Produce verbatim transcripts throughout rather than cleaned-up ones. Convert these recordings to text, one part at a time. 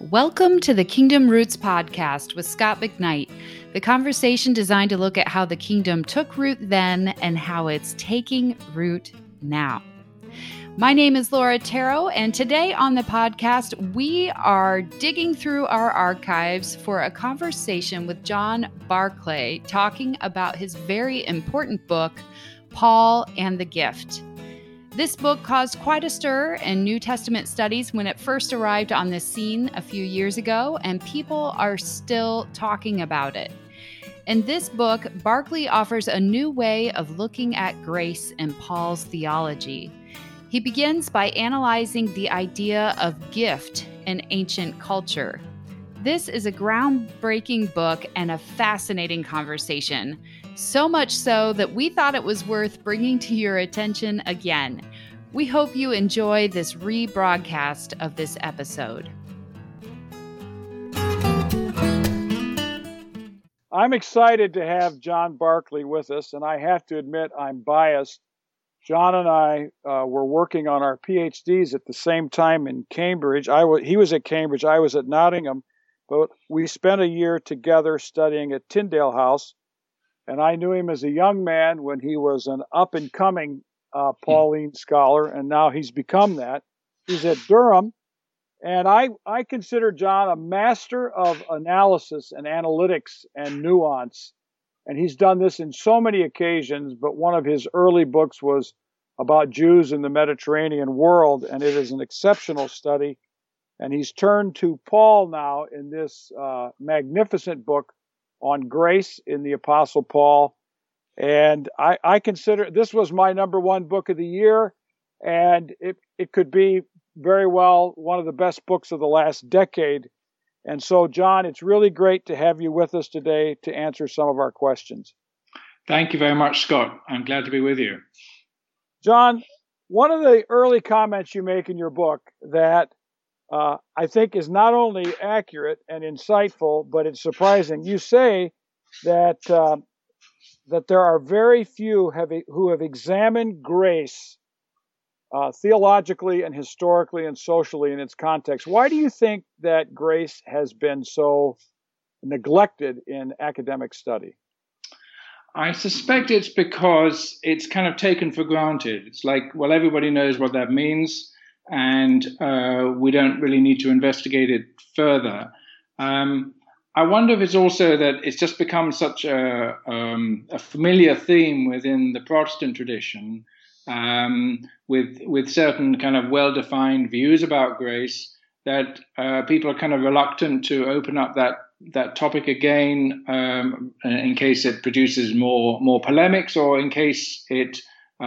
Welcome to the Kingdom Roots podcast with Scott McKnight, the conversation designed to look at how the kingdom took root then and how it's taking root now. My name is Laura Taro, and today on the podcast, we are digging through our archives for a conversation with John Barclay, talking about his very important book, Paul and the Gift. This book caused quite a stir in New Testament studies when it first arrived on the scene a few years ago, and people are still talking about it. In this book, Barclay offers a new way of looking at grace in Paul's theology. He begins by analyzing the idea of gift in ancient culture. This is a groundbreaking book and a fascinating conversation, so much so that we thought it was worth bringing to your attention again. We hope you enjoy this rebroadcast of this episode. I'm excited to have John Barclay with us, and I have to admit I'm biased. John and I uh, were working on our P H Ds at the same time in Cambridge. I w- he was at Cambridge, I was at Nottingham, but we spent a year together studying at Tyndale House, and I knew him as a young man when he was an up-and-coming uh, Pauline scholar, and now he's become that. He's at Durham, and I, I consider John a master of analysis and analytics and nuance. And he's done this in so many occasions, but one of his early books was about Jews in the Mediterranean world, and it is an exceptional study. And he's turned to Paul now in this uh, magnificent book on grace in the Apostle Paul. And I, I consider this was my number one book of the year, and it, it could be very well one of the best books of the last decade. And so, John, it's really great to have you with us today to answer some of our questions. Thank you very much, Scott. I'm glad to be with you. John, one of the early comments you make in your book that uh, I think is not only accurate and insightful, but it's surprising. You say that uh, that there are very few have, who have examined grace Uh, theologically and historically and socially in its context. Why do you think that grace has been so neglected in academic study? I suspect it's because it's kind of taken for granted. It's like, well, everybody knows what that means, and uh, we don't really need to investigate it further. Um, I wonder if it's also that it's just become such a, um, a familiar theme within the Protestant tradition, Um, with with certain kind of well-defined views about grace, that uh, people are kind of reluctant to open up that that topic again, um, in case it produces more more polemics, or in case it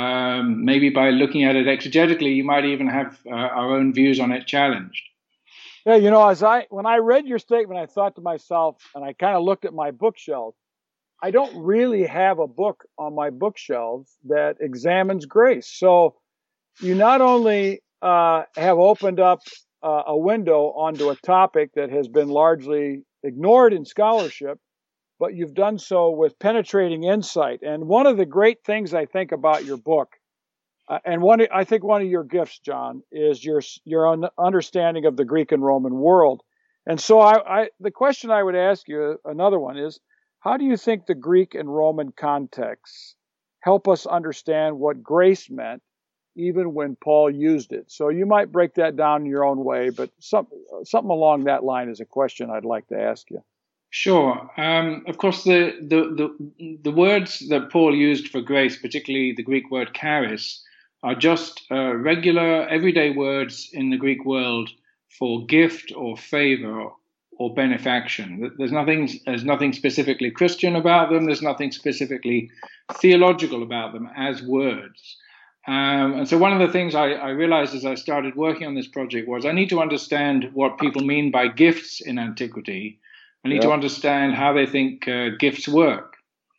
um, maybe by looking at it exegetically, you might even have uh, our own views on it challenged. Yeah, you know, as I when I read your statement, I thought to myself, and I kind of looked at my bookshelf, I don't really have a book on my bookshelves that examines grace. So you not only uh, have opened up uh, a window onto a topic that has been largely ignored in scholarship, but you've done so with penetrating insight. And one of the great things I think about your book, uh, and one I think one of your gifts, John, is your your understanding of the Greek and Roman world. And so I, I the question I would ask you, another one is, how do you think the Greek and Roman contexts help us understand what grace meant, even when Paul used it? So you might break that down in your own way, but some, something along that line is a question I'd like to ask you. Sure. Um, of course, the, the, the, the words that Paul used for grace, particularly the Greek word charis, are just uh, regular, everyday words in the Greek world for gift or favor or benefaction. There's nothing, there's nothing specifically Christian about them. There's nothing specifically theological about them as words. Um, and so one of the things I, I realized as I started working on this project was I need to understand what people mean by gifts in antiquity. I need yep. to understand how they think uh, gifts work.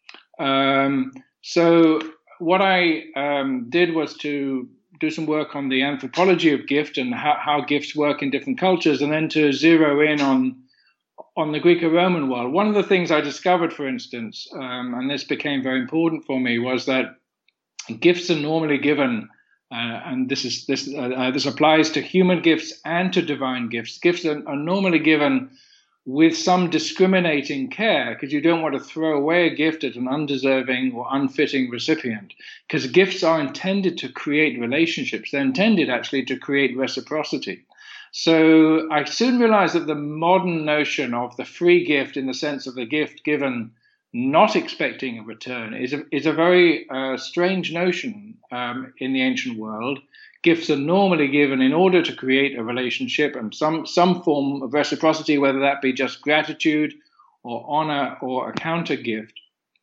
Um, so what I um, did was to do some work on the anthropology of gift and how, how gifts work in different cultures, and then to zero in on on the Greek and Roman world. One of the things I discovered, for instance, um, and this became very important for me, was that gifts are normally given Uh, and this is this uh, uh, this applies to human gifts and to divine gifts. Gifts are, are normally given with some discriminating care, because you don't want to throw away a gift at an undeserving or unfitting recipient, because gifts are intended to create relationships. They're intended actually to create reciprocity. So I soon realized that the modern notion of the free gift, in the sense of the gift given not expecting a return, is a, is a very uh, strange notion um, in the ancient world. Gifts are normally given in order to create a relationship and some, some form of reciprocity, whether that be just gratitude or honor or a counter gift.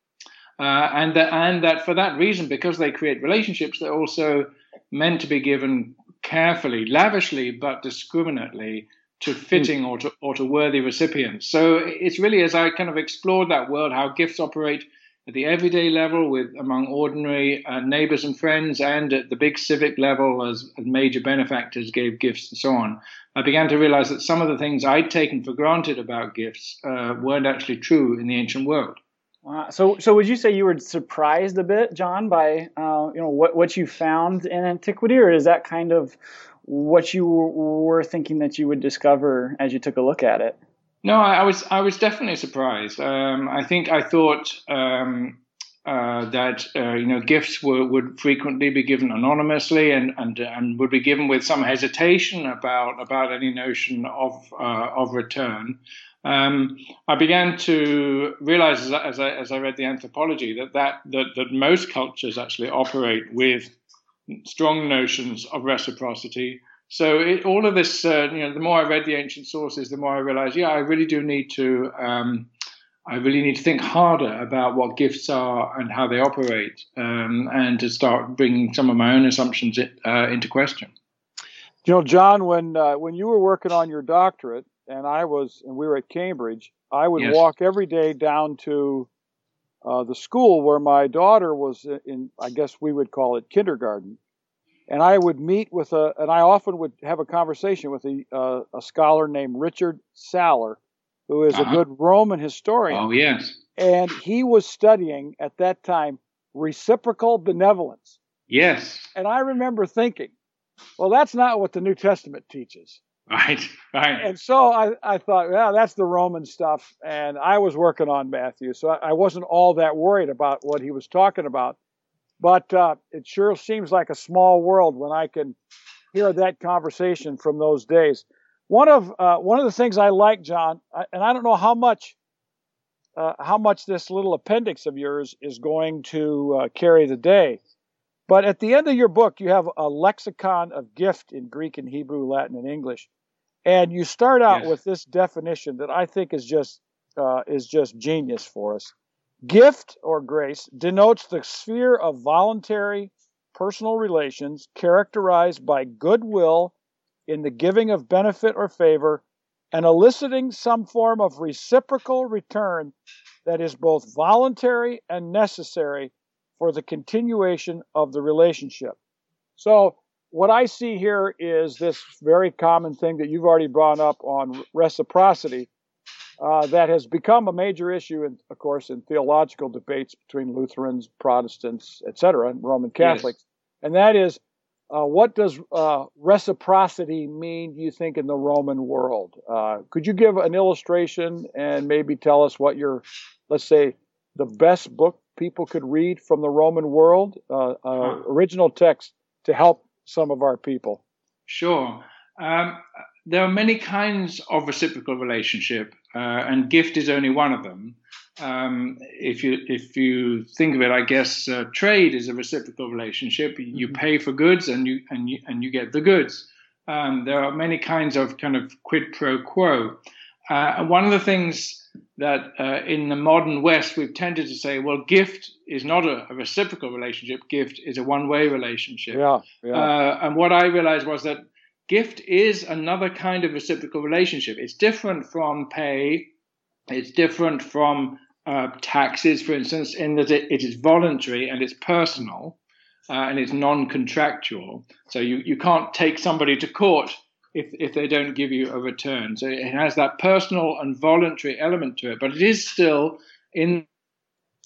Uh, and, that, and that for that reason, because they create relationships, they're also meant to be given carefully, lavishly, but discriminately to fitting or to, or to worthy recipients. So it's really, as I kind of explored that world, how gifts operate at the everyday level with among ordinary uh, neighbors and friends, and at the big civic level as, as major benefactors gave gifts and so on, I began to realize that some of the things I'd taken for granted about gifts uh, weren't actually true in the ancient world. Uh, so, so would you say you were surprised a bit, John, by uh, you know what what you found in antiquity, or is that kind of what you were thinking that you would discover as you took a look at it? No, I, I was I was definitely surprised. Um, I think I thought um, uh, that uh, you know gifts were, would frequently be given anonymously and, and and would be given with some hesitation about about any notion of uh, of return. Um, I began to realize as I, as I as I read the anthropology that that that, that most cultures actually operate with strong notions of reciprocity. So it, all of this, uh, you know, the more I read the ancient sources, the more I realized, yeah, I really do need to, um, I really need to think harder about what gifts are and how they operate, um, and to start bringing some of my own assumptions uh, into question. You know, John, when uh, when you were working on your doctorate, and I was, and we were at Cambridge, I would Yes. walk every day down to uh, the school where my daughter was in, I guess we would call it kindergarten. And I would meet with a, and I often would have a conversation with a, uh, a scholar named Richard Saller, who is uh-huh. a good Roman historian. Oh, yes. And he was studying at that time reciprocal benevolence. Yes. And I remember thinking, well, that's not what the New Testament teaches. Right, right. And so I, I thought, yeah, that's the Roman stuff. And I was working on Matthew, so I, I wasn't all that worried about what he was talking about. But uh, it sure seems like a small world when I can hear that conversation from those days. One of uh, one of the things I like, John, and I don't know how much uh, how much this little appendix of yours is going to uh, carry the day, but at the end of your book, you have a lexicon of gift in Greek and Hebrew, Latin, and English, and you start out Yes. with this definition that I think is just uh, is just genius for us. Gift or grace denotes the sphere of voluntary personal relations characterized by goodwill in the giving of benefit or favor and eliciting some form of reciprocal return that is both voluntary and necessary for the continuation of the relationship. So what I see here is this very common thing that you've already brought up on reciprocity. Uh, that has become a major issue, in, of course, in theological debates between Lutherans, Protestants, et cetera, and Roman Catholics. Yes. And that is, uh, what does uh, reciprocity mean, do you think, in the Roman world? Uh, could you give an illustration and maybe tell us what your, let's say, the best book people could read from the Roman world, uh, uh, huh. original text, to help some of our people? Sure. Um, there are many kinds of reciprocal relationship, uh, and gift is only one of them. Um, if you if you think of it, I guess uh, trade is a reciprocal relationship. You mm-hmm. pay for goods, and you and you and you get the goods. Um, there are many kinds of kind of quid pro quo. Uh, and one of the things that uh, in the modern West we've tended to say, well, gift is not a, a reciprocal relationship. Gift is a one-way relationship. Yeah, yeah. Uh, and what I realized was that gift is another kind of reciprocal relationship. It's different from pay. It's different from uh, taxes, for instance, in that it, it is voluntary and it's personal uh, and it's non-contractual. So you, you can't take somebody to court if, if they don't give you a return. So it has that personal and voluntary element to it, but it is still in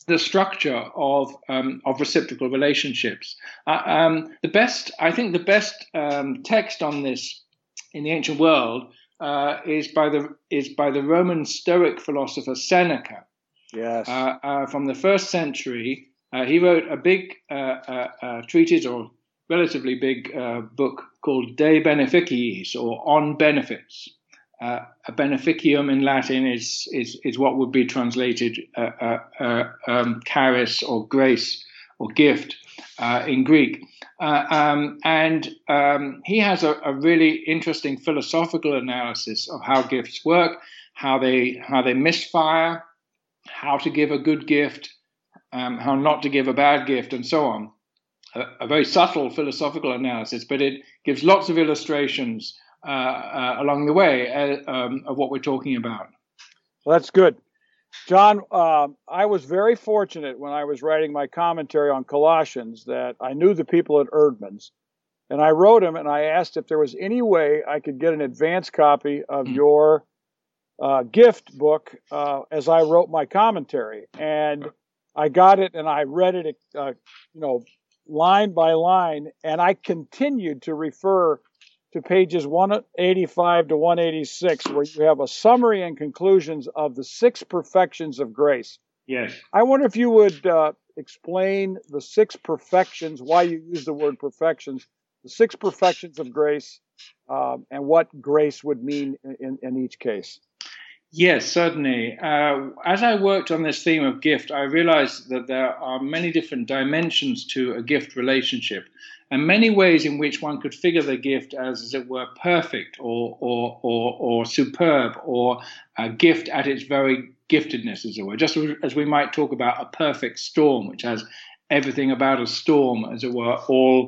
the structure of um, of reciprocal relationships. Uh, um, the best, I think, the best um, text on this in the ancient world uh, is by the is by the Roman Stoic philosopher Seneca. Yes. Uh, uh, from the first century, uh, he wrote a big uh, uh, uh, treatise or relatively big uh, book called De Beneficiis, or On Benefits. Uh, a beneficium in Latin is is is what would be translated uh, uh, uh, um, charis or grace or gift uh, in Greek. Uh, um, and um, he has a, a really interesting philosophical analysis of how gifts work, how they how they misfire, how to give a good gift, um, how not to give a bad gift, and so on. A, a very subtle philosophical analysis, but it gives lots of illustrations uh, uh, along the way uh, um, of what we're talking about. Well, that's good. John, uh, I was very fortunate when I was writing my commentary on Colossians that I knew the people at Erdman's, and I wrote him and I asked if there was any way I could get an advance copy of mm. your uh, gift book uh, as I wrote my commentary. And I got it and I read it, uh, you know, line by line, and I continued to refer to pages one eighty-five to one eighty-six, where you have a summary and conclusions of the six perfections of grace. Yes. I wonder if you would uh, explain the six perfections, why you use the word perfections, the six perfections of grace, um, and what grace would mean in, in each case. Yes, certainly. Uh, as I worked on this theme of gift, I realized that there are many different dimensions to a gift relationship, and many ways in which one could figure the gift as, as it were, perfect or or or, or superb, or a gift at its very giftedness, as it were. Just as we might talk about a perfect storm, which has everything about a storm, as it were, all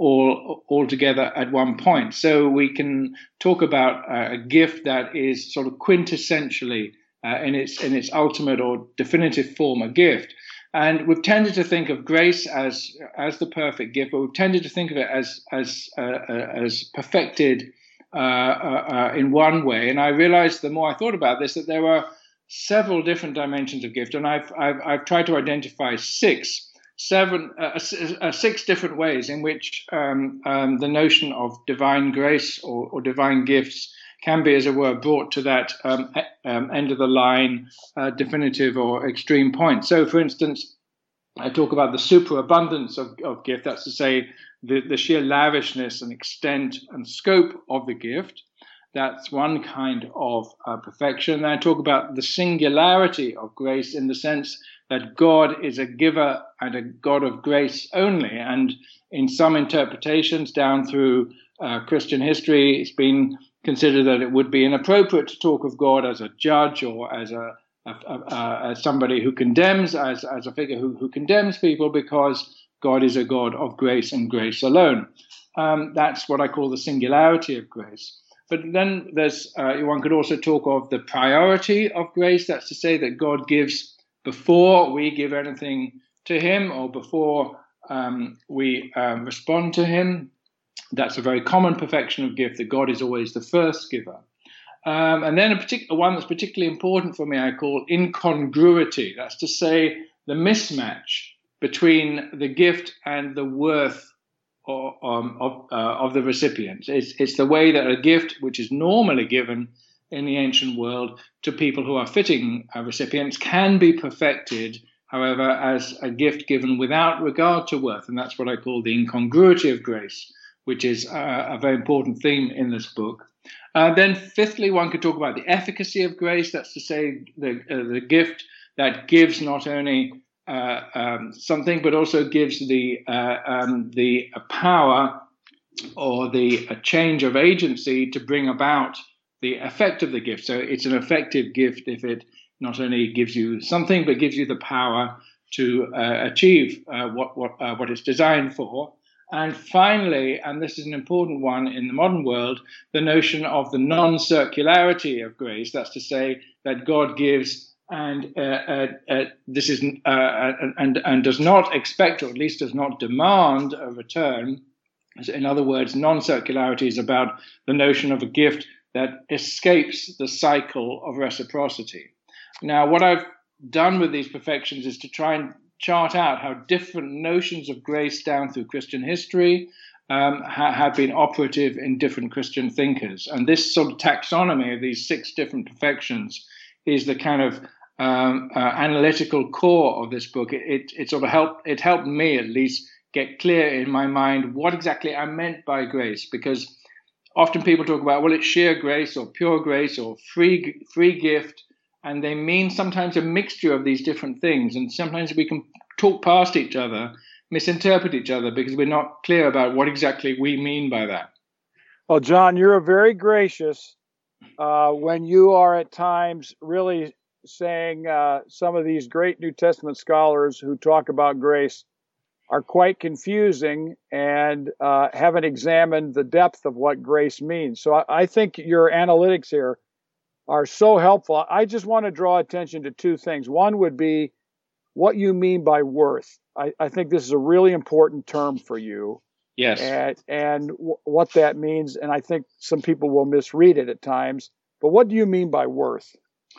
all all together at one point. So we can talk about uh, a gift that is sort of quintessentially uh, in its in its ultimate or definitive form a gift. And we've tended to think of grace as as the perfect gift, but we've tended to think of it as as uh, uh, as perfected uh, uh, uh, in one way. And I realized the more I thought about this that there were several different dimensions of gift, and I've I've, I've tried to identify six. Seven, uh, uh, six different ways in which um, um, the notion of divine grace or, or divine gifts can be, as it were, brought to that um, um, end of the line, uh, definitive or extreme point. So, for instance, I talk about the superabundance of, of gift. That's to say, the, the sheer lavishness and extent and scope of the gift. That's one kind of uh, perfection. Then I talk about the singularity of grace in the sense that God is a giver and a God of grace only. And in some interpretations down through uh, Christian history, it's been considered that it would be inappropriate to talk of God as a judge or as a, a, a, a as somebody who condemns, as, as a figure who, who condemns people, because God is a God of grace and grace alone. Um, that's what I call the singularity of grace. But then there's uh, one could also talk of the priority of grace. That's to say that God gives before we give anything to him, or before um, we um, respond to him. That's a very common perfection of gift, that God is always the first giver. Um, and then a particular one that's particularly important for me, I call incongruity. That's to say the mismatch between the gift and the worth or, um, of, uh, of the recipient. It's, it's the way that a gift, which is normally given in the ancient world to people who are fitting uh, recipients, can be perfected, however, as a gift given without regard to worth. And that's what I call the incongruity of grace, which is uh, a very important theme in this book. Uh, then fifthly, one could talk about the efficacy of grace. That's to say the, uh, the gift that gives not only uh, um, something, but also gives the, uh, um, the power or the a change of agency to bring about the effect of the gift. So it's an effective gift if it not only gives you something, but gives you the power to uh, achieve uh, what what uh, what it's designed for. And finally, and this is an important one in the modern world, the notion of the non-circularity of grace. That's to say that God gives and uh, uh, uh, this is uh, and and does not expect, or at least does not demand, a return. In other words, non-circularity is about the notion of a gift that escapes the cycle of reciprocity. Now, what I've done with these perfections is to try and chart out how different notions of grace down through Christian history um, ha- have been operative in different Christian thinkers. And this sort of taxonomy of these six different perfections is the kind of um, uh, analytical core of this book. It, it, it sort of helped, it helped me at least get clear in my mind what exactly I meant by grace, because often people talk about, well, it's sheer grace or pure grace or free free gift, and they mean sometimes a mixture of these different things. And sometimes we can talk past each other, misinterpret each other, because we're not clear about what exactly we mean by that. Well, John, you're very gracious uh, when you are at times really saying uh, some of these great New Testament scholars who talk about grace are quite confusing and uh, haven't examined the depth of what grace means. So I, I think your analytics here are so helpful. I just want to draw attention to two things. One would be what you mean by worth. I, I think this is a really important term for you. Yes. And, and w- what that means. And I think some people will misread it at times. But what do you mean by worth?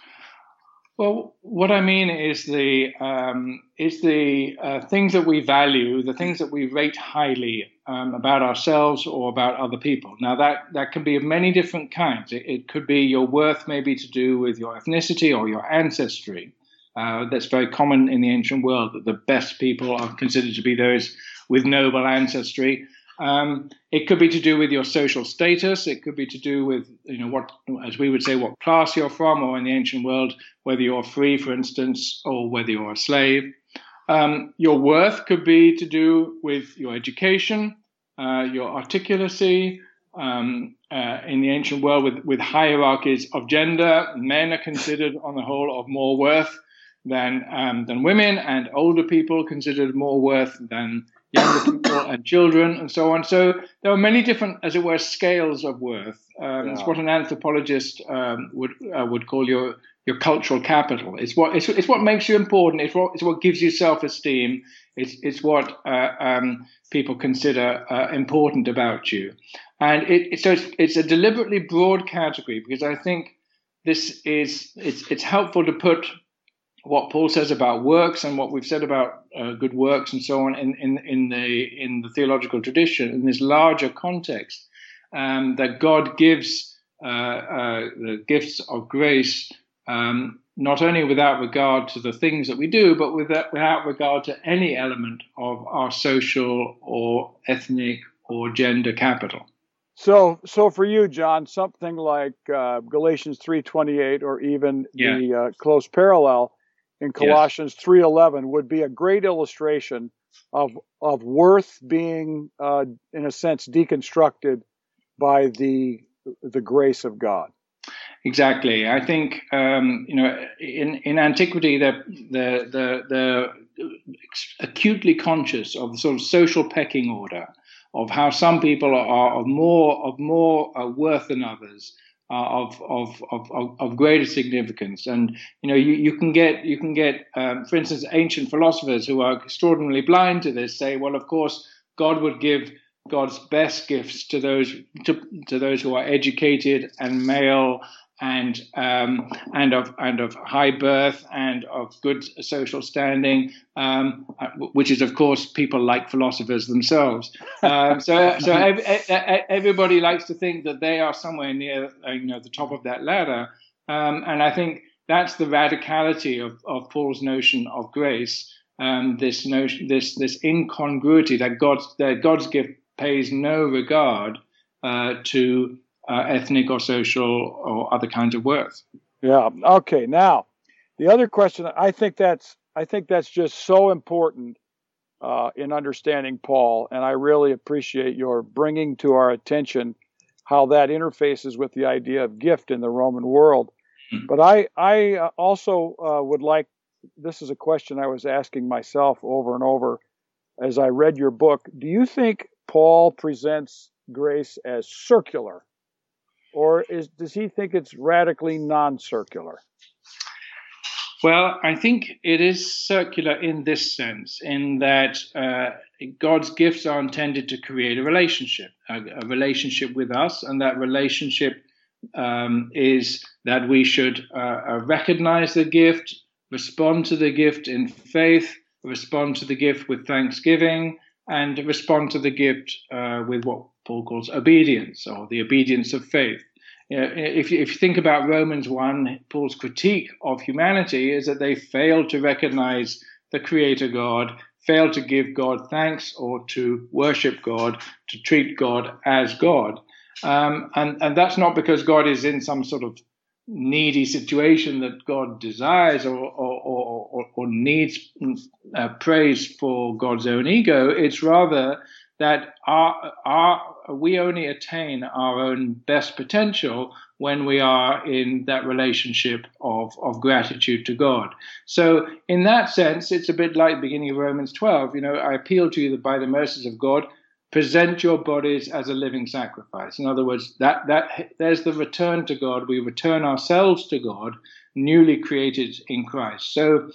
Well, what I mean is the um, is the uh, things that we value, the things that we rate highly um, about ourselves or about other people. Now, that, that can be of many different kinds. It, it could be your worth maybe to do with your ethnicity or your ancestry. Uh, that's very common in the ancient world, that the best people are considered to be those with noble ancestry. Um, it could be to do with your social status. It could be to do with, you know, what, as we would say, what class you're from, or in the ancient world, whether you're free, for instance, or whether you're a slave. Um, your worth could be to do with your education, uh, your articulacy. Um, uh, in the ancient world, with, with hierarchies of gender, men are considered, on the whole, of more worth than um, than women, and older people considered more worth than younger people and children, and so on. So there are many different, as it were, scales of worth. Um, yeah. It's what an anthropologist um, would uh, would call your your cultural capital. It's what it's, it's what makes you important. It's what it's what gives you self-esteem. It's it's what uh, um, people consider uh, important about you. And it, it so it's, it's a deliberately broad category, because I think this is it's it's helpful to put what Paul says about works and what we've said about uh, good works and so on in, in, in the in the theological tradition in this larger context, um, that God gives uh, uh, the gifts of grace um, not only without regard to the things that we do, but without, without regard to any element of our social or ethnic or gender capital. So, so for you, John, something like uh, Galatians three twenty-eight, or even yeah. the uh, close parallel in Colossians yes. three eleven would be a great illustration of of worth being, uh, in a sense, deconstructed by the the grace of God. Exactly. I think um, you know in, in antiquity the the the the acutely conscious of the sort of social pecking order of how some people are of more of more uh, worth than others. Uh, of, of of of greater significance, and you know you, you can get you can get um, for instance, ancient philosophers who are extraordinarily blind to this say, well, of course God would give God's best gifts to those to, to those who are educated and male and um, and of and of high birth and of good social standing, um, which is of course people like philosophers themselves. Um, so so ev- ev- everybody likes to think that they are somewhere near you know the top of that ladder, um, and I think that's the radicality of, of Paul's notion of grace. Um, this notion, this this incongruity that God's that God's gift pays no regard uh, to. Uh, ethnic or social or other kinds of worth. Yeah. Okay. Now, the other question, I think that's I think that's just so important uh, in understanding Paul, and I really appreciate your bringing to our attention how that interfaces with the idea of gift in the Roman world. Mm-hmm. But I I also uh, would like, this is a question I was asking myself over and over as I read your book. Do you think Paul presents grace as circular? Or is, does he think it's radically non-circular? Well, I think it is circular in this sense, in that uh, God's gifts are intended to create a relationship, a, a relationship with us, and that relationship um, is that we should uh, uh, recognize the gift, respond to the gift in faith, respond to the gift with thanksgiving, and respond to the gift uh, with what Paul calls obedience, or the obedience of faith. You know, if, you, if you think about Romans one, Paul's critique of humanity is that they fail to recognize the Creator God, fail to give God thanks or to worship God, to treat God as God. Um, and, and that's not because God is in some sort of needy situation that God desires or, or, or, or needs uh, praise for God's own ego. It's rather that our, our, we only attain our own best potential when we are in that relationship of, of gratitude to God. So in that sense, it's a bit like the beginning of Romans twelve. You know, I appeal to you that by the mercies of God, present your bodies as a living sacrifice. In other words, that that there's the return to God. We return ourselves to God, newly created in Christ. So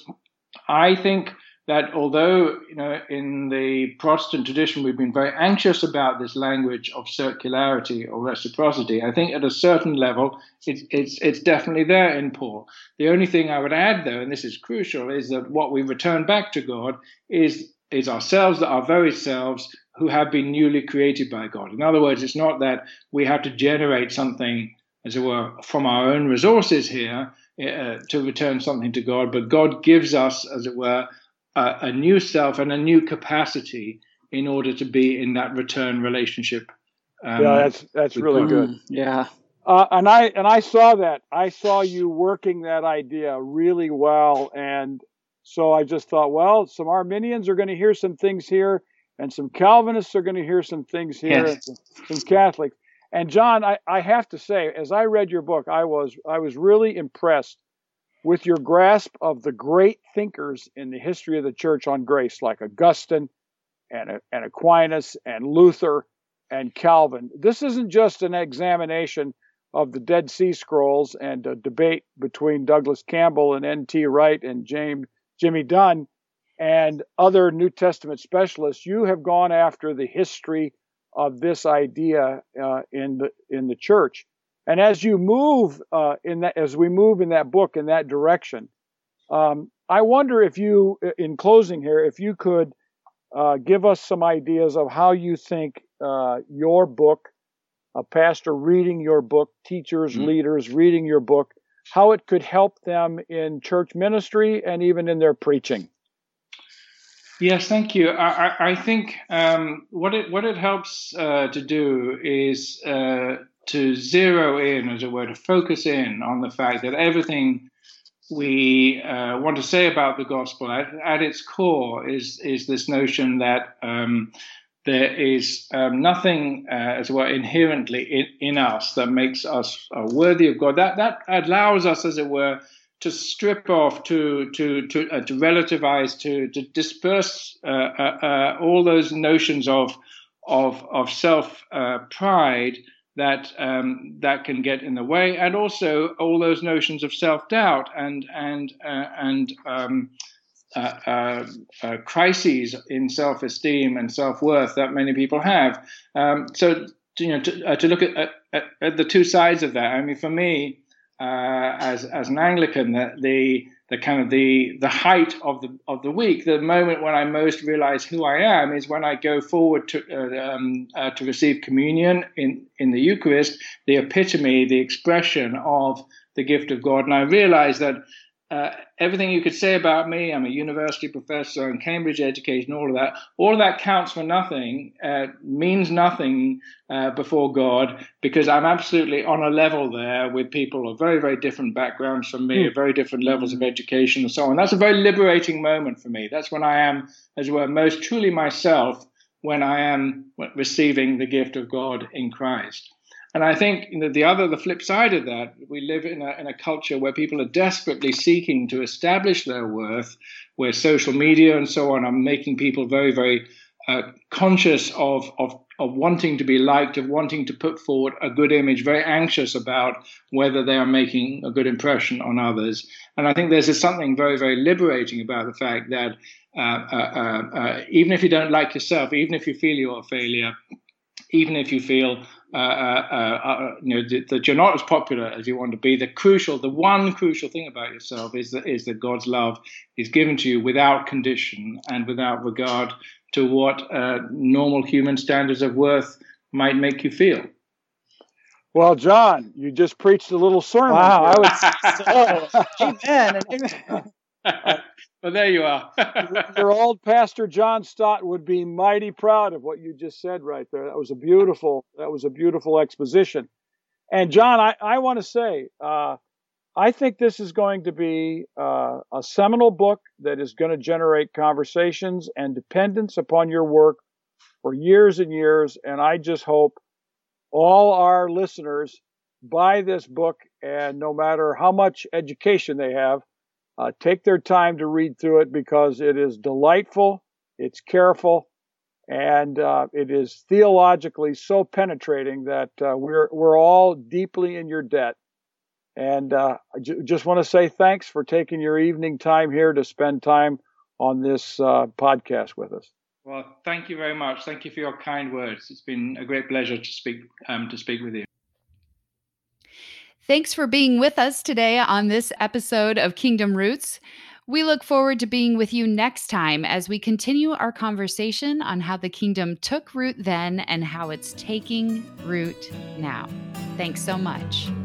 I think that although, you know, in the Protestant tradition, we've been very anxious about this language of circularity or reciprocity, I think at a certain level, it's, it's, it's definitely there in Paul. The only thing I would add, though, and this is crucial, is that what we return back to God is, is ourselves, our very selves, who have been newly created by God. In other words, it's not that we have to generate something, as it were, from our own resources here uh, to return something to God, but God gives us, as it were, a, a new self and a new capacity in order to be in that return relationship. Um, yeah, that's that's really God. good. Mm, yeah, uh, and I and I saw that. I saw you working that idea really well, and so I just thought, well, some Arminians are going to hear some things here, and some Calvinists are going to hear some things here, yes. and some Catholics. And John, I, I have to say, as I read your book, I was I was really impressed with your grasp of the great thinkers in the history of the church on grace, like Augustine and, and Aquinas and Luther and Calvin. This isn't just an examination of the Dead Sea Scrolls and a debate between Douglas Campbell and N T Wright and James, Jimmy Dunn and other New Testament specialists. You have gone after the history of this idea uh, in the in the church. And as you move uh, in that, as we move in that book in that direction, um, I wonder if you, in closing here, if you could uh, give us some ideas of how you think uh, your book, a pastor reading your book, teachers, mm-hmm. leaders reading your book, how it could help them in church ministry and even in their preaching. Yes, thank you. I, I, I think um, what it what it helps uh, to do is uh, to zero in, as it were, to focus in on the fact that everything we uh, want to say about the gospel at, at its core is is this notion that um, there is um, nothing, uh, as it were, inherently in, in us that makes us uh, worthy of God. That that allows us, as it were, to strip off, to to to uh, to relativize, to to disperse uh, uh, uh, all those notions of of of self uh, pride that um, that can get in the way, and also all those notions of self doubt and and uh, and um, uh, uh, uh, crises in self esteem and self worth that many people have. Um, so you know to, uh, to look at, at at the two sides of that. I mean, for me, Uh, as as an Anglican, the, the the kind of the the height of the of the week, the moment when I most realize who I am, is when I go forward to uh, um, uh, to receive communion in in the Eucharist, the epitome, the expression of the gift of God, and I realize that uh, everything you could say about me, I'm a university professor and Cambridge education, all of that, all of that counts for nothing, uh, means nothing uh, before God, because I'm absolutely on a level there with people of very, very different backgrounds from me, mm. very different levels of education and so on. That's a very liberating moment for me. That's when I am, as it were, most truly myself, when I am receiving the gift of God in Christ. And I think you know, the other, the flip side of that, we live in a, in a culture where people are desperately seeking to establish their worth, where social media and so on are making people very, very uh, conscious of, of, of wanting to be liked, of wanting to put forward a good image, very anxious about whether they are making a good impression on others. And I think there's something very, very liberating about the fact that uh, uh, uh, uh, even if you don't like yourself, even if you feel you're a failure, even if you feel uh, uh, uh, you know, that, that you're not as popular as you want to be. The crucial, the one crucial thing about yourself is that is that God's love is given to you without condition and without regard to what uh, normal human standards of worth might make you feel. Well, John, you just preached a little sermon. Wow, I was so amen. And uh, well, there you are. Your old pastor John Stott would be mighty proud of what you just said right there. That was a beautiful. That was a beautiful exposition. And John, I, I want to say, uh, I think this is going to be uh, a seminal book that is going to generate conversations and dependence upon your work for years and years. And I just hope all our listeners buy this book, and no matter how much education they have, uh, take their time to read through it, because it is delightful, it's careful, and uh, it is theologically so penetrating that uh, we're we're all deeply in your debt. And uh, I j- just want to say thanks for taking your evening time here to spend time on this uh, podcast with us. Well, thank you very much. Thank you for your kind words. It's been a great pleasure to speak um, to speak with you. Thanks for being with us today on this episode of Kingdom Roots. We look forward to being with you next time as we continue our conversation on how the kingdom took root then and how it's taking root now. Thanks so much.